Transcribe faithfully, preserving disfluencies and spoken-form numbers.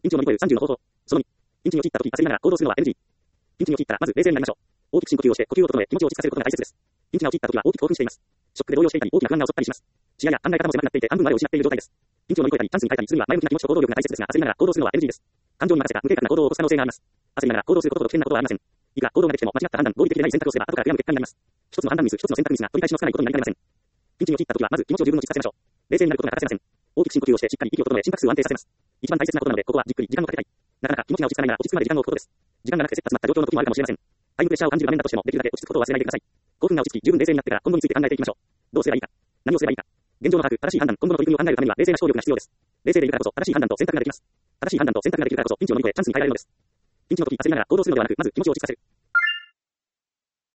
ピンチを乗り越えるさんじゅうの方法。そのに、ピンチに陥った時焦りながら行動するのは エヌジー。ピンチに陥ったらまず冷静になりましょう。大きく深呼吸をして呼吸を整え気持ちを落ち着かせることが大切です。ピンチが起きった時は大きく興奮しています。ショックで動揺していたり大きな不安が襲ったりします。視野や考え方も狭くなっていて半分まで失っている状態です。ピンチを乗り越えたりチャンスに変えたりするには前向きな気持ちと行動力が大切ですが焦りながら行動するのは エヌジー です。感情に任せた無計画な行動を起こす可能性があります。焦りながら行動することほど危険なことはありません。いくら行動ができても間違った判断、合理的でない選択をすれば後から悔やむ結果になります。一つの判断ミス、一つの選択ミスが取り返しのつかないことになりかねません。ピンチに陥った時はまず気持ちを十分に落ち着かせましょう。冷静になることが欠かせません。大きく深呼吸をしてしっかり息を整え心拍数を安定させます。一番大切なことなのでここはじっくり時間をかけたい。なかなか気持ちが落ち着かないなら落ち着くまで時間を置くことです。時間がなくて切羽詰まった状況の時もあるかもしれません。タイムプレッシャーを感じる場面だとしてもできるだけ落ち着くことを忘れないでください。興奮が落ち着き十分冷静になってから今後について考えていきましょう。どうすればいいか。何をすればいいか。現状の把握、正しい判断、今後の取り組みを考えるためには冷静な思考力が必要です。冷静でいるからこそ正しい判断と選択ができます。正しい判断と選択ができるからこそピンチを乗り越えチャンスに変えられるのです。ピンチの時焦りながら行動するのではなく、まず気持ちを落ち着かせる。